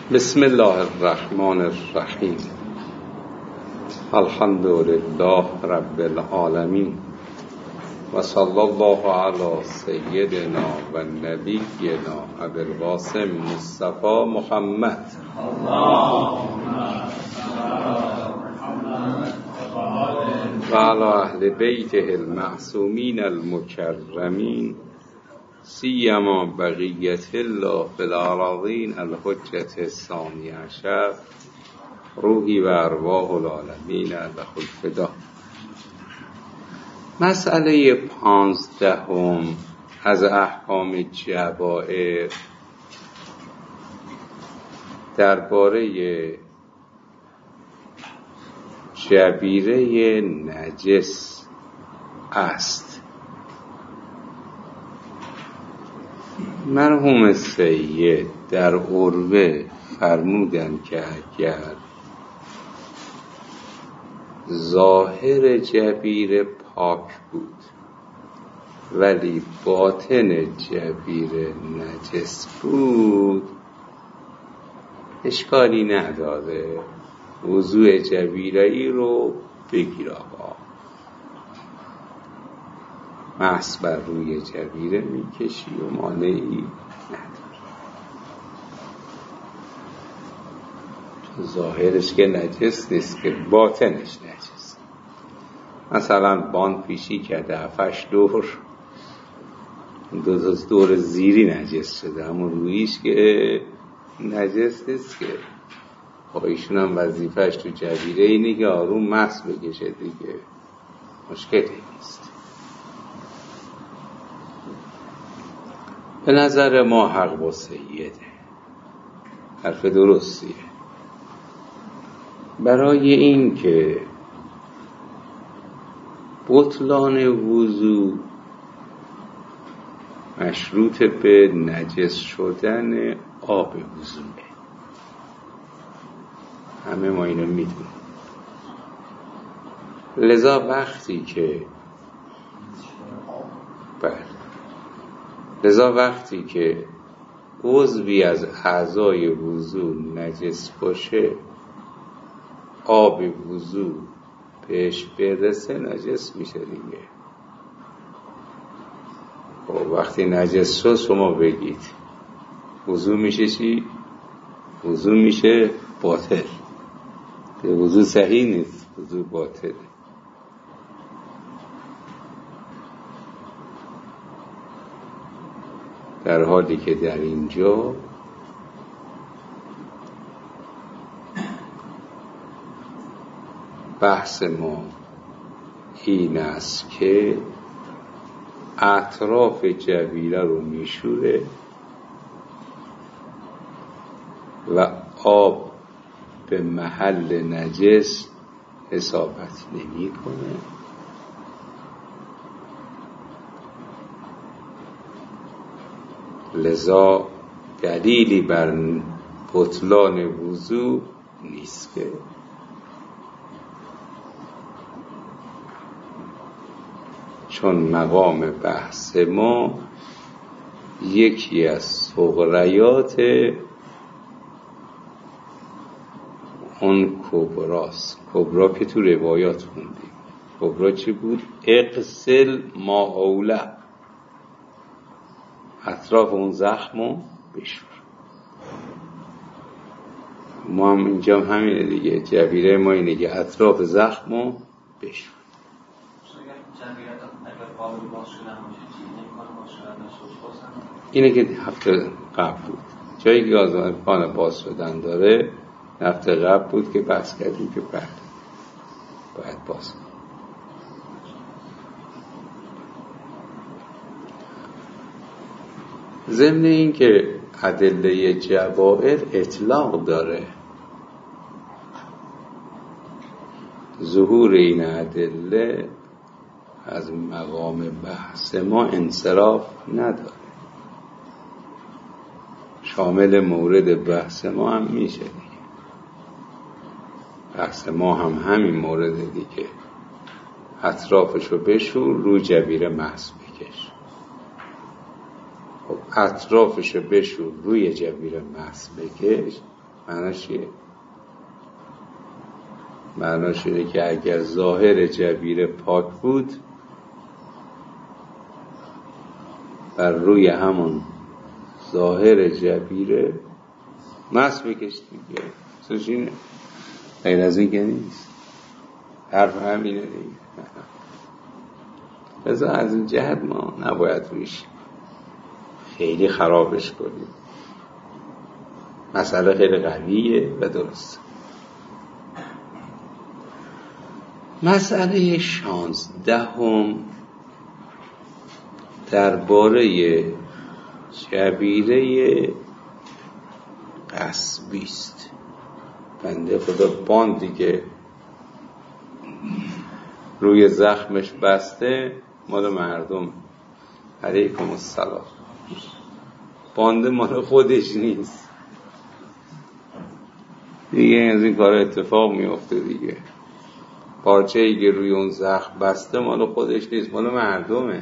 بسم الله الرحمن الرحیم. الحمد لله رب العالمین و صلی الله علی سیدنا و نبینا ابی القاسم مصطفی محمد و علی اهل بیته المعصومین المکرمین سیما بقیت الله فی الارضین الحجة الثانی عشر روحی و ارواح العالمین له الفدا. مسئله 15 از احکام جبائر درباره جبیره نجس است. مرحوم سید در عروه فرمودند که اگر ظاهر جبیره پاک بود ولی باطن جبیره نجس بود اشکالی نداره، وضوء جبیره ای رو بگیر آقا، محض بر روی جبیره میکشی و مانعی نداره. ظاهرش که نجس نیست که باطنش نجس. مثلا باند پیشی کرده 7 دور، دور زیری نجس شده، اما رویش که نجس نیست که. ایشون هم وظیفهش تو جبیره اینه که آروم محض بکشه دیگه، مشکلی نیست. به نظر ما حق با سیده، حرف درستیه. برای این که بطلان وضو مشروط به نجس شدن آب وضوئه، همه ما اینو میدونیم. لذا وقتی که عضوی از اعضای وضو نجس باشه، آب وضو بهش برسه نجس میشه دیگه. وقتی نجس شد شما بگید وضو میشه چی؟ وضو میشه باطل. وضو صحیح نیست، وضو باطل. در حالی که در اینجا بحث ما این است که اطراف جبیره رو میشوره و آب به محل نجس اصابت نمی کنه. لذا دلیلی بر بطلان وضو نیست که چون مقام بحث ما یکی از صغریات اون کبراست. کبرا که تو روایات خوندیم، کبرا چی بود؟ اغسل ما اوله، اطراف اون زخمو بشور. ما هم اینجا همینه دیگه، جبیره ما اینه که اطراف زخمو بشور. اینه که هفته قبل بود، جایی که گازان باز شدن داره هفته قبل بود که بحث کردیم که باید باز کنیم. ضمن این که ادله جبائر اطلاق داره، ظهور این ادله از مقام بحث ما انصراف نداره، شامل مورد بحث ما هم میشه دیگه. بحث ما هم همین مورد دیگه، اطرافشو بشور، رو جبیره محض بکش. اطرافشو بشور، روی جبیره محض بکش، معناش چیه؟ معناش اینه که اگر ظاهر جبیره پاک بود بر روی همون ظاهر جبیره مس بکش دیگه. سوش اینه، غیر از این که نیست. حرف همینه دیگه. لذا از این جهت ما نباید رویش خیلی خرابش کنیم. مسئله خیلی قویه و درست. مسئله 16 درباره جبیره غصبی است. بنده خدا باندی که روی زخمش بسته مال مردم. علیکم السلام. بانده مال خودش نیست دیگه. از این کار اتفاق میفته دیگه. پارچه‌ای که روی اون زخم بسته مال خودش نیست، مال مردمه.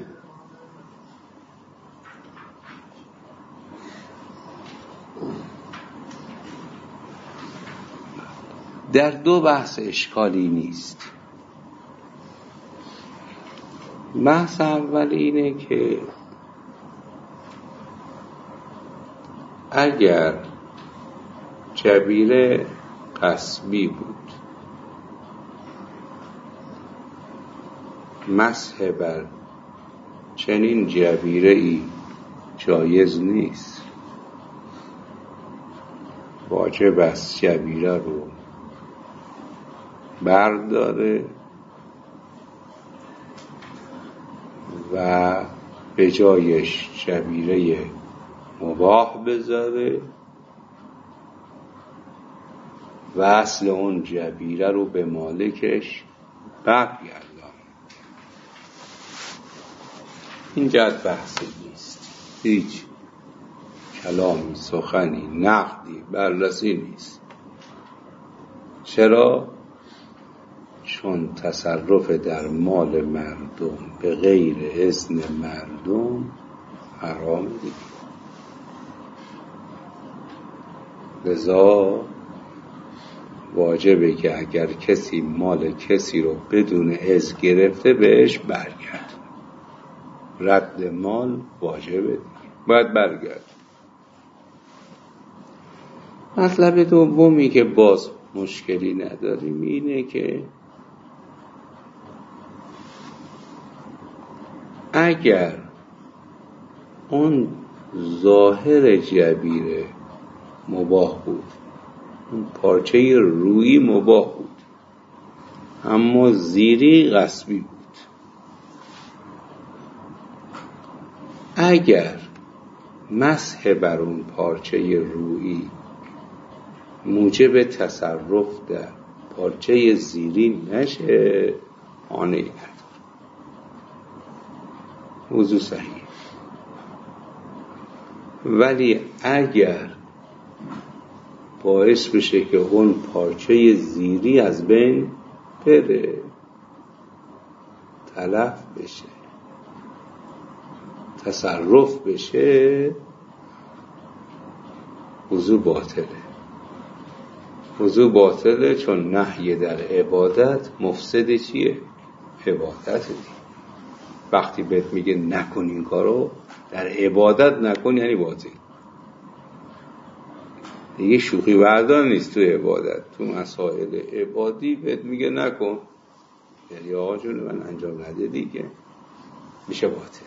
در دو بحث اشکالی نیست. بحث اول اینه که اگر جبیره غصبی بود، مسح بر چنین جبیره‌ای جایز نیست. واجب است جبیره رو برداره و به جایش جبیره مباح بذاره و اصل اون جبیره رو به مالکش برگردانه. این جهت بحثی نیست، هیچ کلامی، سخنی، نقدی، بررسی نیست. چرا؟ چون تصرف در مال مردم به غیر اذن مردم حرام دیگه. لذا واجبه که اگر کسی مال کسی رو بدون اذن گرفته بهش برگرد. رد مال واجبه دیگه، باید برگرد. مطلب دومی که باز مشکلی نداریم اینه که اگر اون ظاهر جبیره مباح بود، اون پارچه رویی مباح بود، اما زیری غصبی بود، اگر مسح بر اون پارچه رویی موجب تصرف در پارچه زیری نشه، مانعی نداره. موضوع صحیح. ولی اگر باعث بشه که اون پارچه زیری از بین بره، تلف بشه، تصرف بشه، وضو باطله. وضو باطله چون نهی در عبادت مفسد چیه؟ عبادت دیگه. وقتی بهت میگه نکن این کارو، در عبادت نکن یعنی باطل دیگه. شوخی بردار نیست تو عبادت. تو مسائل عبادی بهت میگه نکن، یعنی آقا جون من انجام نده دیگه، میشه باطل.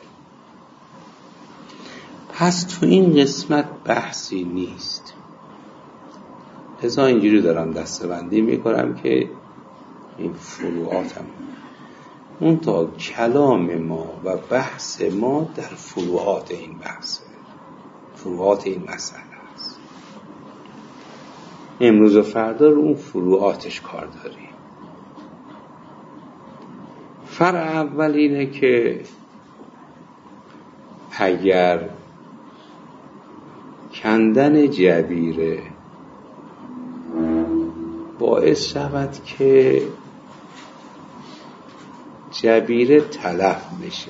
پس تو این قسمت بحثی نیست. لذا اینجوری دارم دسته‌بندی میکنم که این فروعاتم اون تا کلام ما و بحث ما در فروعات این بحثه، فروعات این مسئله است. امروز و فردا رو اون فروعاتش کار داریم. فرع اول اینه که اگر کندن جبیره باعث شود که جبیره تلف بشه،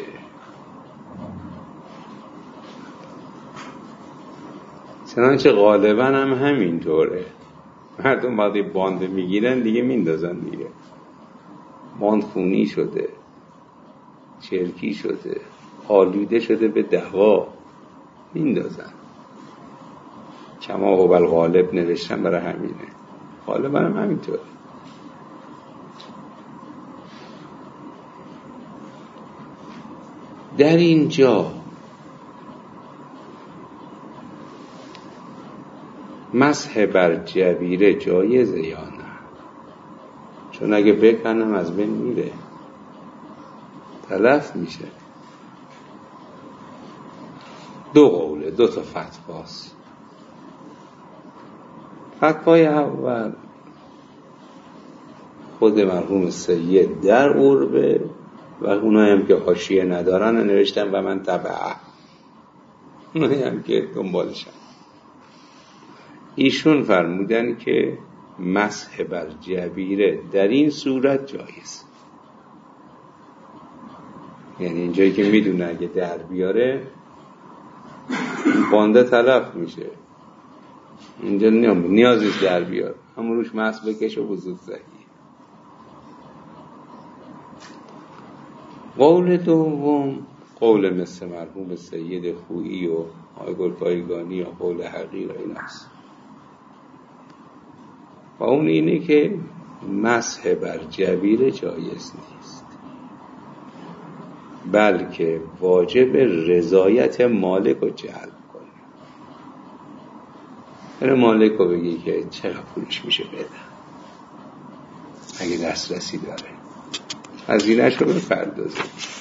چنانچه غالبا هم همینطوره، مردم وقتی باند میگیرن دیگه میندازن دیگه. باند خونی شده، چرکی شده، آلوده شده به دعوا، میندازن. کما هو الغالب نوشتن برای همینه، غالبا هم همینطوره. در اینجا مسح بر جبیره جایزه یا نه؟ چون اگه بکنم از بین میره، تلف میشه. دو قوله، دو تا فتواست. فتوای اول خود مرحوم سید در عربه و اونایی هم که حاشیه ندارن نوشتن و من تبعه، اونایی هم که دنبالشن. ایشون فرمودن که مسح بر جبیره در این صورت جایز، یعنی اینجایی که میدونه اگه در بیاره بانده تلف میشه، اینجا نیازیش در بیار، همون روش مسح بکش و وضو زهی. قول دوم قول مثل مرحوم سید خویی و آقای گلپایگانی و قول حقیر این است و اون اینه که مسح بر جبیر جایز نیست، بلکه واجب رضایت مالک رو جلب کنه. یعنی مالک رو بگی که چقدر پولش میشه بدم، اگه دسترسی داره هزینه‌اش رو بپردازه.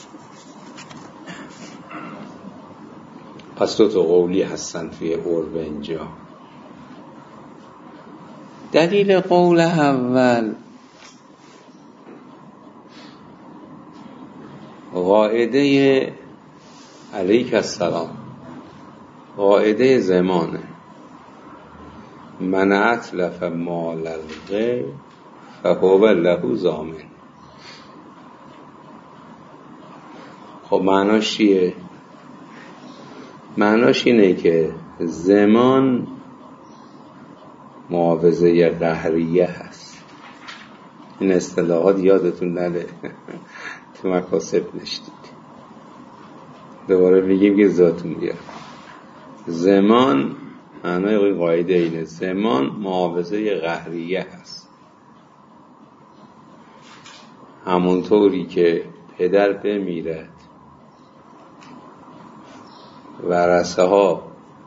پس دو تا قولی هستن توی عرب اینجا. دلیل قول اول قاعده علیک السلام، قاعده زمانه، من اتلف مال الغیر فهو له ضامن. خب معناش چیه؟ معناش اینه که زمان معاوضه قهریه هست. این اصطلاحات یادتون نره تو مکاسب نشدید، دوباره میگیم که ذاتون بیار. زمان معنای قاعده اینه، زمان معاوضه قهریه هست. همونطوری که پدر بمیرد ورثه ها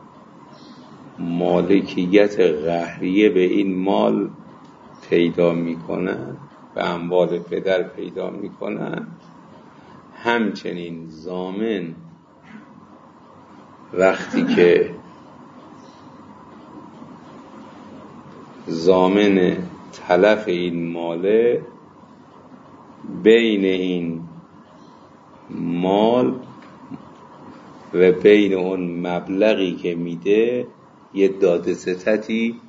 مالکیت قهریه به این مال پیدا میکنن، به اموال پدر پیدا میکنن، همچنین ضامن وقتی که ضامن تلف این ماله، بین این مال و بین اون مبلغی که میده یه داده ستتی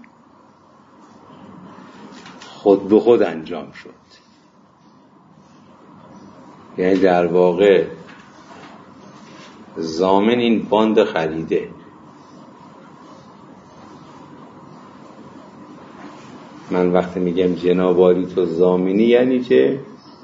خود به خود انجام شد. یعنی در واقع ضامن این باند خریده، من وقتی میگم جنابالی تو ضامنی یعنی چه؟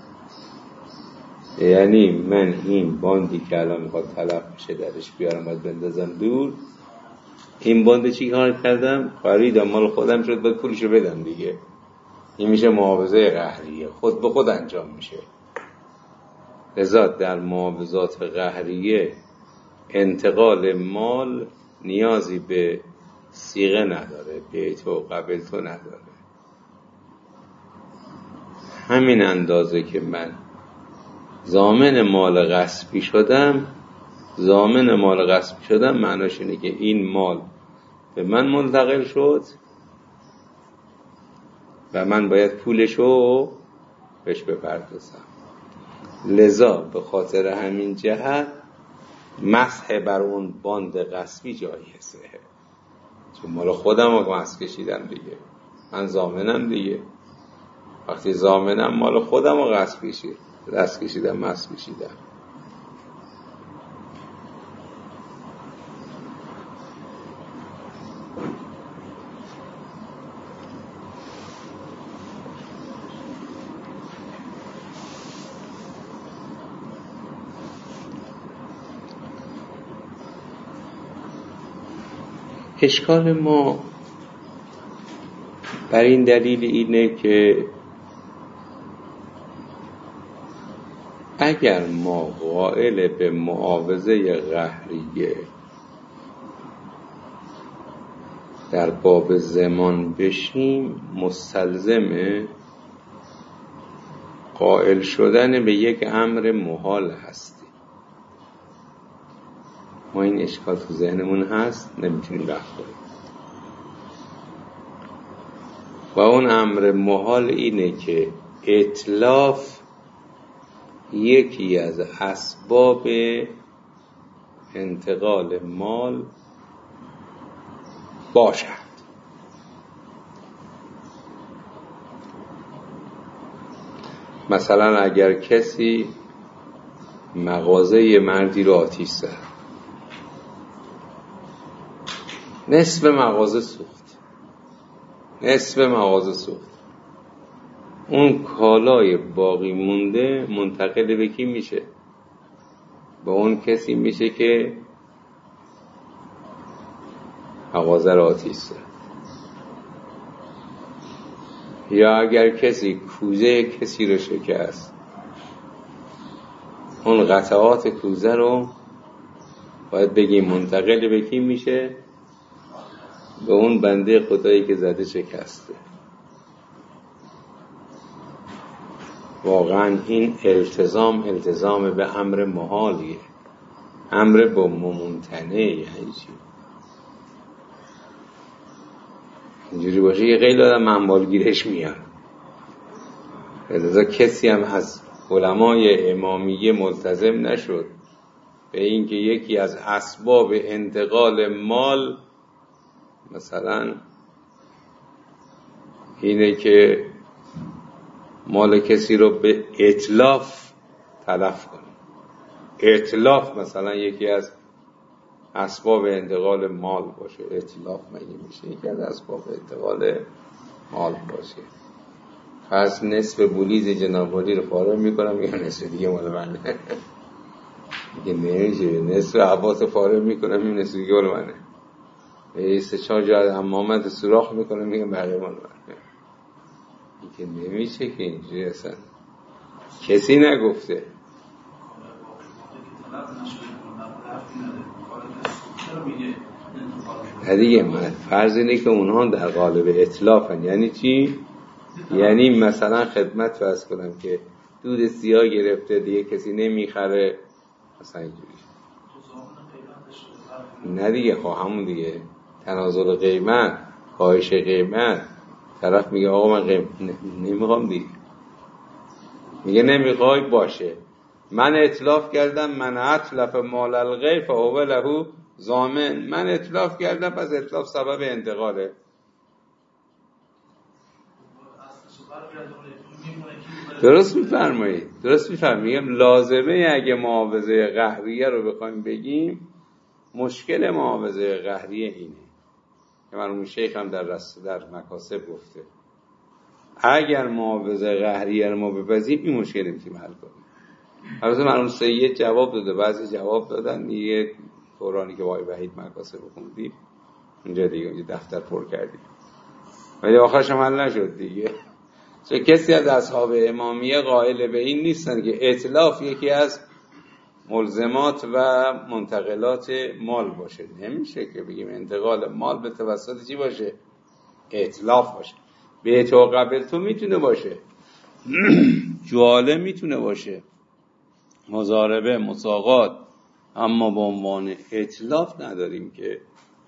یعنی من این باندی که الان میخواد تلف بشه درش بیارم باید بندازم دور، این باند چی کار کردم؟ خریدم، مال خودم شد، باید پولشو بدم دیگه. این میشه معاوضه قهریه، خود به خود انجام میشه. لذا در معاوضات قهریه انتقال مال نیازی به صیغه نداره، بیت و قبل تو نداره. همین اندازه که من ضامن مال غصبی شدم، ضامن مال غصبی شدم معناش اینه که این مال به من منتقل شد و من باید پولشو بهش بپردازم. لذا به خاطر همین جهت مسح بر اون باند غصبی جایزه، چون مال خودم رو مسح کشیدم دیگه، من ضامنم دیگه. وقتی ضامنم مال خودم رو دست کشیدم، مسح کشیدم. اشکال ما بر این دلیل اینه که اگر ما قائل به معاوضه قهریه در باب زمان بشیم، مستلزم قائل شدن به یک امر محال هستیم. ما این اشکال تو ذهنمون هست، نمیتونیم رفع کنیم. و اون امر محال اینه که اتلاف یکی از اسباب انتقال مال باشد. مثلا اگر کسی مغازه مردی رو آتش زد، نصف مغازه سوخت، اون کالای باقی مونده منتقل به کی میشه؟ به اون کسی میشه که مغازه رو آتش زد. یا اگر کسی کوزه کسی رو شکست، اون قطعات کوزه رو باید بگیم منتقل به کی میشه؟ به اون بنده خدایی که زده شکسته. واقعا این التزام به امر محالیه، امر با ممتنع. یعنی چی؟ اینجوری باشه یه خیلی آدم منبالگیرش میاد. لذا کسی هم از علمای امامیه ملتزم نشد به اینکه یکی از اسباب انتقال مال مثلا اینه که مال کسی رو به اتلاف تلف کنه. اتلاف مثلا یکی از اسباب انتقال مال باشه. اتلاف مگه میشه یکی از اسباب انتقال مال باشه؟ پس نصف بولیز جناب والی رو فارغ میکنم، میگم نصف دیگه مال منه. میگه نمیشه، نصف عباس فارغ میکنم، میگم نصف دیگه مال منه. سه چهار جا حمامت سوراخ میکنم، میگم بقیه مال منه. میگه نمیشه که اینجوری اصلا کسی نگفته. دیگه من فرض اینه که اونها در قالب اتلافن. یعنی چی؟ یعنی مثلا خدمت فرض کنم که دود سیاه گرفته دیگه کسی نمیخره، مثلا اینجوری. نه دیگه، خب همون دیگه تنازل قیمت، کاهش قیمت. طرف میگه آقا من نمیخوام دیگه، میگه نمیخوای باشه، من اتلاف کردم، من اتلف مال الغیر فهو له ضامن. من اتلاف کردم، پس اتلاف سبب انتقاله. درست میفرمایید. میگم لازمه اگه معاوضه قهریه رو بخوایم بگیم، مشکل معاوضه قهریه اینه که مرحوم شیخ هم در مکاسب گفته اگر معاوضه قهریه رو ما بپذیریم این مشکل نمیتونیم حل کنیم. البته مرحوم سید جواب داده، بعضی جواب دادن. یه دورانی که وای وحید مکاسب خوندیم اونجا دیگه اونجا دفتر پر کردیم، ولی آخرش هم حل نشد دیگه. چون کسی از اصحاب امامیه قائل به این نیستن که اتلاف یکی از ملزمات و منتقلات مال باشه. نمیشه که بگیم انتقال مال به توسط چی باشه؟ اتلاف باشه. به تو قبل تو میتونه باشه، جواله میتونه باشه، مضاربه، مساقات، اما به عنوان اتلاف نداریم که.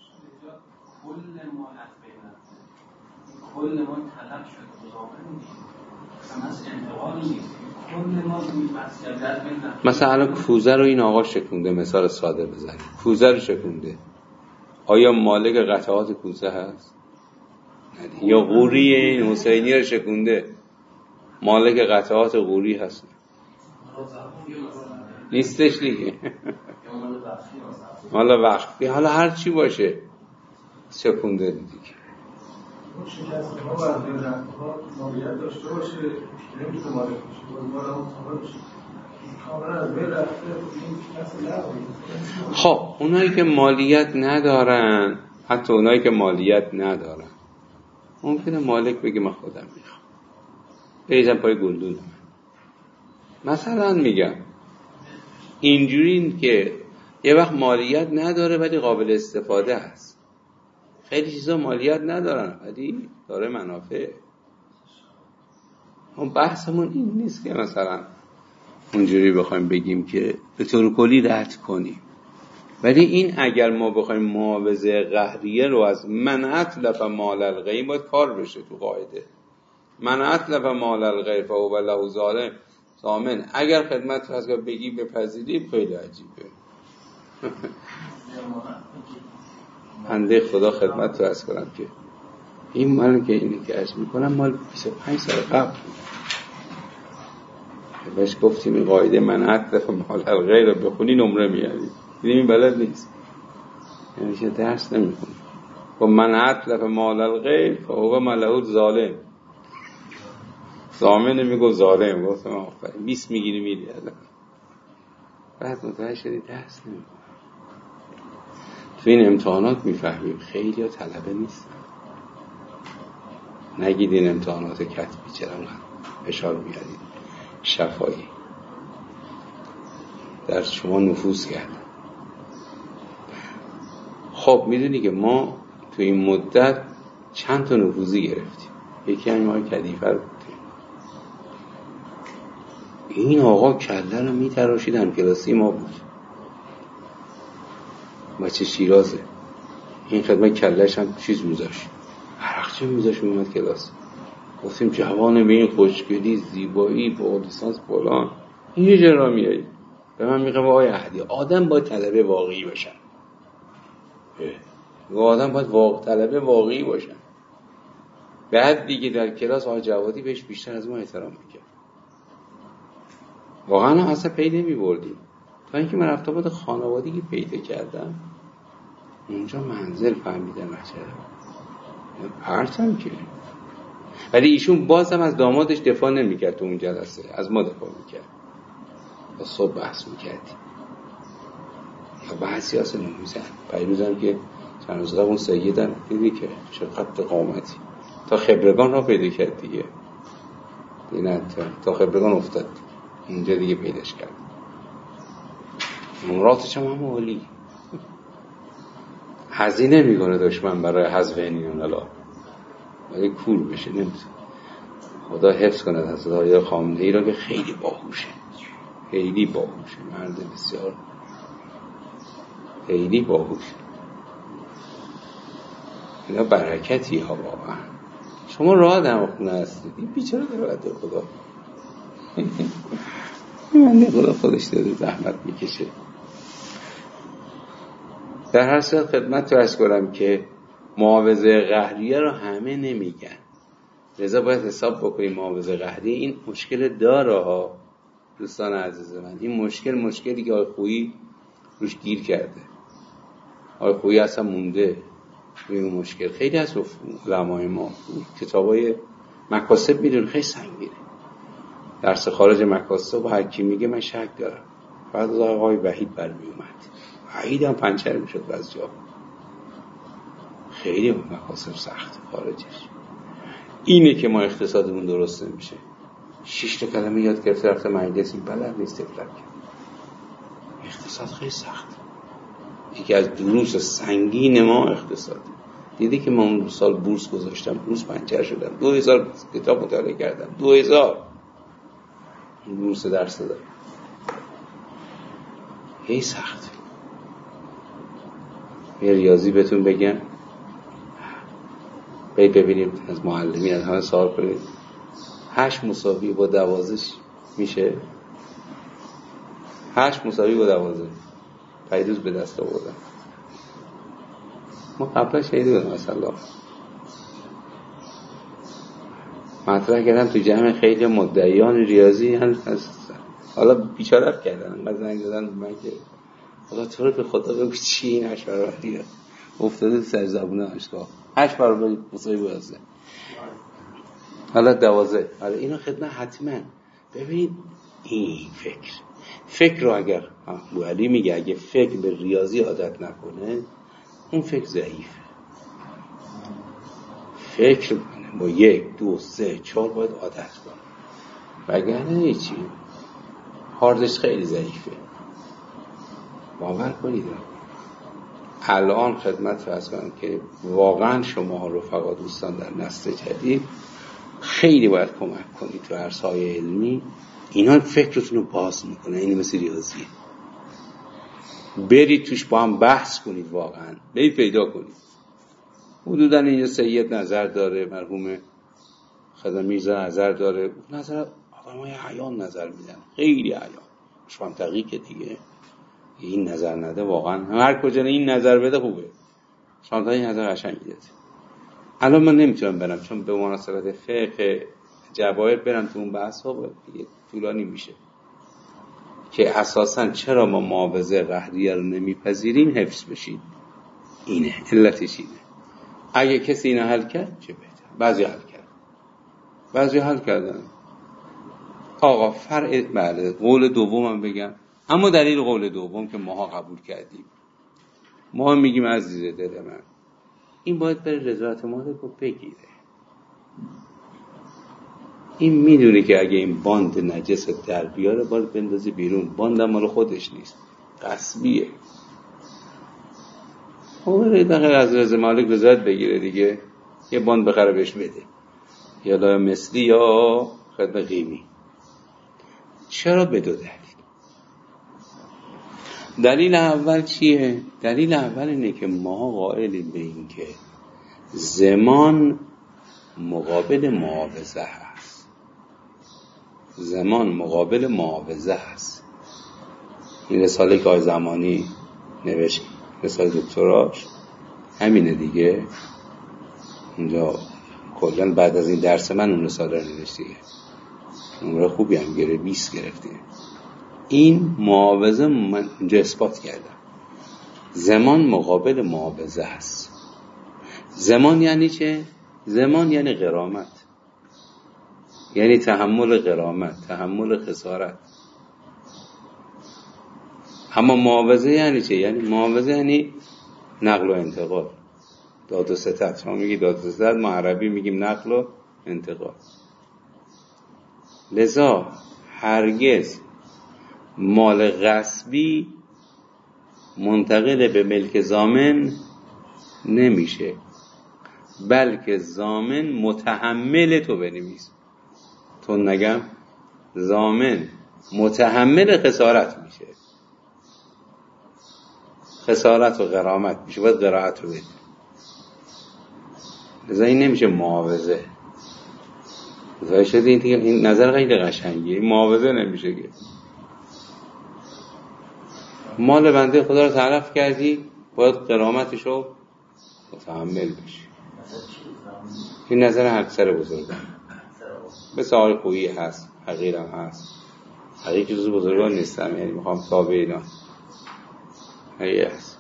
کل ما طلب شد مثلا کوزه رو این آقا شکونده، مثال ساده بزنیم، کوزه رو شکونده، آیا مالک قطعات کوزه هست؟ یا قوری این حسینی رو شکونده، مالک قطعات قوری هست؟ نیستش دیگه. مال وقفی، حالا هر چی باشه شکونده دیگه. شکست ها و رنگ ها مالیت داشته باشه، نمیتونه مالک باشه، باید همون باشه. کاملا از بین رفته این شکست لغوی. خب اونایی که مالیت ندارن حتی اونایی که مالیت ندارن ممکنه مالک بگه من خودم میخوام بریزم پای گلدون من. مثلا میگم اینجوری که یه وقت مالیت نداره ولی قابل استفاده است. خیلی چیزا مالیت ندارن ولی داره منافع. اون بحثمون این نیست که مثلا اونجوری بخوایم بگیم که به طور کلی رد کنیم، ولی این اگر ما بخوایم معاوضه قهریه رو از من اتلف مال الغیر باید کار بشه تو قاعده. من اتلف مال الغیر فهو له ضامن. اگر خدمت رو بگی بپذیری خیلی عجیبه. بنده خدا خدمت رو عرض کنم که این مال که اینی که عرض میکنم مال 25 سال قبل بهش گفتیم این قاعده من اتلف مال الغیر رو بخونی نمره میاری. این بلد نیست، یعنی که درس نمیخونه. و من اتلف مال الغیر فهو له ضامن میگو ظالم. گفتم آفرین 20 میگیری میری. بعد متوجه شدی درس نمیخونه. تو این امتحانات میفهمیم خیلی ها طلبه نیستن. نگید این امتحانات کتبی چرا فشار میارید. شفایی در شما نفوذ کرد. خب میدونی که ما تو این مدت چند تا نفوذی گرفتیم. یکی همین آقای کدیفه رو بودیم. این آقا کله رو میتراشیدن. کلاسی ما بود، بچه شیرازه. این خدمت کلهش هم چیز میذاشت، عرقچه میذاشت. اومد کلاس گفتیم جوان به این خوشگلی زیبایی با لیسانس فلان این یه جرا میایی. به من میگه آقای احدی آدم باید طلبه واقعی باشن. آدم باید طلبه واقعی باشن. بعد دیگه در کلاس آقای جوادی بهش بیشتر از ما احترام میکرد. واقعا اصلا پی نمیبردیم تا اینکه من رفتم بود خانوادگی پیدا کردم. اونجا منزل فهمیدم چرا پرتم که. ولی ایشون بازم از دامادش دفاع نمیکرد. تو اون جلسه از ما دفاع میکرد. تا صبح بحث میکردیم. یا بعضی اصلا نمیزن. پیروزم که چند روز قبل اون سیدم دیدی که چقدر قامتی تا خبرگان را پیدا کرد دیگه. دیگه تا خبرگان افتاد اینجا دیگه پیداش کرد. نمراتش هم عالی. هزینه میکنه دشمن برای حذف این الله ولی کور بشه نمیتونه. خدا حفظ کنه از آقای خامنه‌ای را که خیلی باهوشه. خیلی باهوشه. مرد بسیار خیلی باهوشه. اینا برکتی ها واقعا. شما راه دمخونه هستید. این بیچاره داره خدا. من خدا خودش داره زحمت میکشه. در هر صورت خدمت رو عرض کنم که معاوضه قهریه رو همه نمیگن. لذا باید حساب بکنیم معاوضه قهریه این مشکل داره ها دوستان عزیز من. این مشکلی که آقای خویی روش گیر کرده. آقای خویی اصلا مونده روی اون مشکل. خیلی از علمای ما کتابای مکاسب میدون خیلی سنگینه. درس خارج مکاسب و هر کی میگه من شک دارم. بعد از آقای وحید برمی اومد. وحید هم پنچر میشد بعض جا. خیلی مکاسب سخت خارجش. اینه که ما اقتصادمون درست نمیشه. 6 تا کلمه یاد گرفته رفته مجلس این بلد نیست تفلک کرد. اقتصاد خیلی سخت. یکی از دروس سنگین ما اقتصاد. دیدی که من اون سال بورس گذاشتم، بورس پنچر شدم. 2000 کتاب مطالعه کردم. 2000 بورس درس دادم. خیلی سخت. یه ریاضی بهتون بگم. ببینیم از معلمی از همه سوال کنید. 8 مساوی با 12 میشه. 8 مساوی با 12 پیروز به دست آوردن. ما قبلا شهید بودم مثلا مطرح کردم تو جمع خیلی مدعیان ریاضی هستن. حالا بیچاره کردن انقدر زنگ زدن من که حالا تو رو به خدا بگو چی این 8 برابریه افتاده سر زبونه اشکال 8 برابر مساوی با 12 حالا 12. حالا اینو خدمت حتما ببینید. این فکر رو اگر ابو علی میگه اگه فکر به ریاضی عادت نکنه اون فکر ضعیفه. فکر کنه، با 1 2 3 4 باید عادت کنه، وگرنه هیچی. هاردش خیلی ضعیفه. باور کنید الان خدمت فرض کنم که واقعا شما رفقا دوستان در نسل جدید خیلی باید کمک کنید تو عرصه‌های علمی. اینا فکرتون رو باز میکنه، این مثل ریاضیه. برید توش با هم بحث کنید، واقعا برید پیدا کنید. حدودا این سید نظر داره، مرحوم خدا میرزا نظر داره، نظر آدمای عیان نظر میدن، خیلی عیان، مش منطقی که دیگه این نظر نده. واقعا هر کجا این نظر بده خوبه، شما این نظر قشنگی داده. الان من نمیتونم برم چون به مناسبت فقه جواهر برم تو اون بحث ها دیگه طولانی میشه، که اساسا چرا ما معاوضه قهریه رو نمیپذیریم حفظ بشید. اینه علتش، اینه. اگه کسی اینو حل کرد چه بهتر. بعضی حل کردن. آقا فرع بله قول دومم بگم، اما دلیل قول دوم که ماها قبول کردیم، ما میگیم عزیز دل من این باید بره رضایت مالک رو بگیره. این میدونه که اگه این باند نجس در بیاره باید بندازی بیرون. باند مال خودش نیست، غصبیه. اون دقیقه از رضایت مالک رضایت بگیره دیگه، یه باند بخره بهش بده، یا لا مثلی یا خدمت قیمی. چرا؟ به 2 دلیل. دلیل اول چیه؟ دلیل اول اینه که ما قائلیم به این که زمان مقابل معاوضه هست. زمان مقابل معاوضه هست. این رساله که آقای زمانی نوشت، رساله دکتراش همینه دیگه. اونجا کلا بعد از این درس من اون رساله رو نوشت دیگه، نمره خوبی هم گرفت، 20 گرفته. این معاوضه من اونجا اثبات کردم. زمان مقابل معاوضه هست. زمان یعنی چه؟ زمان یعنی غرامت، یعنی تحمل غرامت، تحمل خسارت. اما معاوضه یعنی چه؟ یعنی معاوضه یعنی نقل و انتقال، داد و ستد. شما میگی داد و ستد، ما عربی میگیم نقل و انتقال. لذا هرگز مال غصبی منتقل به ملک ضامن نمیشه، بلکه ضامن متحمل تو بنویس. تو نگم ضامن متحمل خسارت میشه، خسارت و غرامت میشه، باید غرامت رو بده. لذا این نمیشه معاوضه. لذا شده این نظر خیلی قشنگیه. این معاوضه نمیشه که مال بنده خدا رو تلف کردی، باید غرامتش رو متحمل بشی. این نظر اکثر بزرگان. مثل آقای خویی هست، حقیرم هست. حقیق که جزو بزرگان نیستم، یعنی میخوام تابع اینا حقیق هست.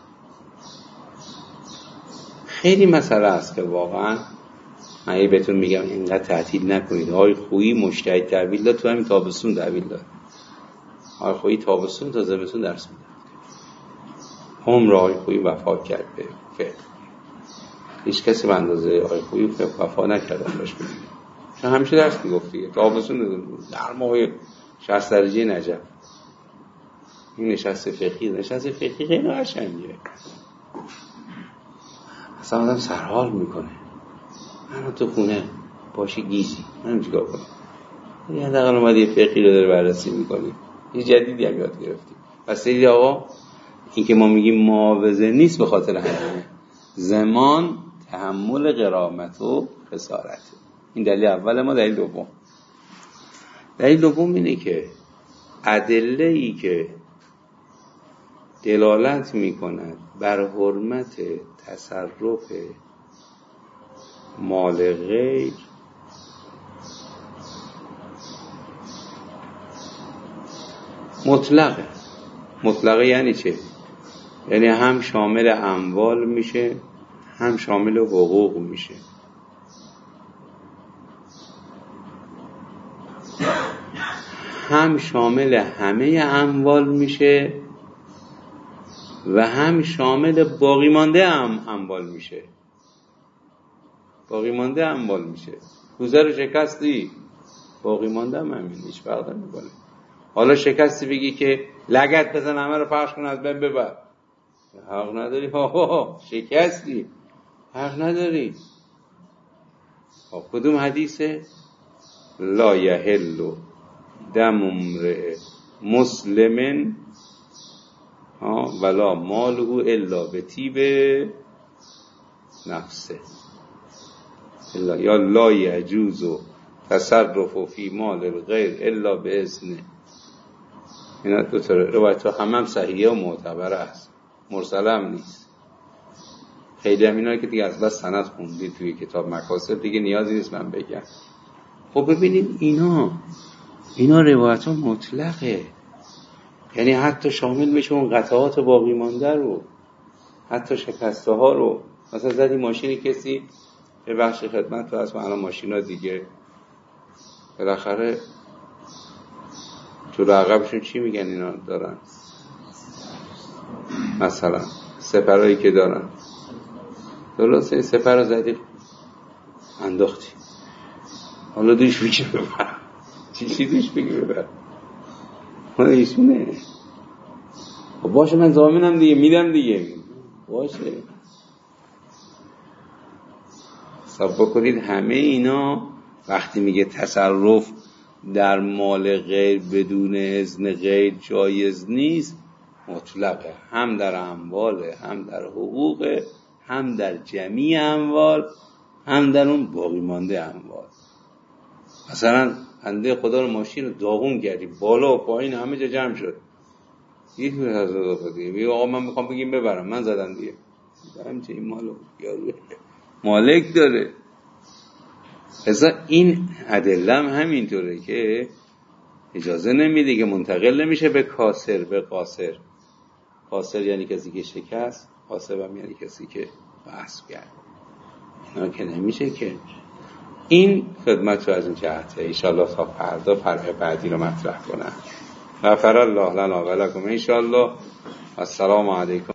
خیلی مسئله هست که واقعا من بهتون میگم اینقدر تعطیل نکنید. آقای خویی مجتهد تحویل داد، تو همین تابستون تحویل داد. آقای خویی تابستون تا زمستون درس میداد. عمر آقای خویی وفا کرد به فقه. هیچ کسی به اندازه آقای خویی وفا نکردن باش بگیم، چون همیشه درس میگفت دیگه. تابستون در ماه 60 درجه نجف این نشست فقهی خیلی قشنگه. اصلا آدم سرحال میکنه. من تو خونه باشی گیجی، من چیکار کنم؟ یه حداقل اومد یه فقهی رو داره بررسی میکنی، یه جدیدی هم یاد گرفتی. پس دیدی آقا این که ما میگیم معاوضه نیست به خاطر همینه. زمان تحمل غرامت و خسارت. این دلیل اول ما. دلیل دوم اینه که ادله‌ای که دلالت میکند بر حرمت تصرف مال غیر مطلقه یعنی چه؟ یعنی هم شامل اموال میشه، هم شامل حقوق میشه. هم شامل همه اموال میشه و هم شامل باقی مانده هم اموال میشه. باقی مانده اموال میشه. کوزه رو شکستی، باقی مانده هم همین، هیچ فرق نمیکنه. حالا شکستی بگی که لگد بزن همه رو پخش کن از بین ببر، حق نداری. شکستی، حق نداری. کدوم حدیثه؟ لا یحل دم امرئ مسلم ولا ماله الا بطیب نفسه، یا لا یجوز تصرف فی مال الغیر الا باذنه. اینا دو تا روایت ها هم صحیحه و معتبره است، مرسله هم نیست. خیلی هم اینا که دیگه از بس سند خوندید توی کتاب مکاسب دیگه نیازی نیست من بگم. خب ببینید اینا روایت ها مطلقه، یعنی حتی شامل میشه اون قطعات باقی مانده رو، حتی شکسته ها رو. مثلا زدی ماشینی کسی به بخش خدمت تو از الان ماشینا دیگه بالاخره تو عقبشون چی میگن اینا دارن، مثلا سپرهایی که دارن، درسته این سپر رو زدی انداختی، حالا دوش بگی ببر، چی دوش بگی ببر، حالا ایشونه. خب باشه من زامنم دیگه، میدم دیگه، باشه. حساب بکنید همه اینا وقتی میگه تصرف در مال غیر بدون اذن غیر جایز نیست، مطلقه، هم در امواله، هم در حقوقه، هم در جمیع اموال، هم در اون باقی مانده اموال. مثلا بنده خدا رو ماشین رو داغون کردی، بالا و پایین همه جا جمع شد، یک میره از داغون دیگه میگه آقا من میخوام بگیم ببرم، من زدم دیگه، همچه این مالو یارو مالک داره. ازا این ادله هم همینطوره که اجازه نمیده که منتقل نمیشه به کاسر به قاصر. قاصر یعنی کسی که شکست، قاصر هم یعنی کسی که غصب کرد. اینا که نمیشه که. این خدمت رو از این جهته انشاءالله تا فردا فرق بعدی رو مطرح کنم. غفر الله لنا و لکم انشاءالله. السلام علیکم.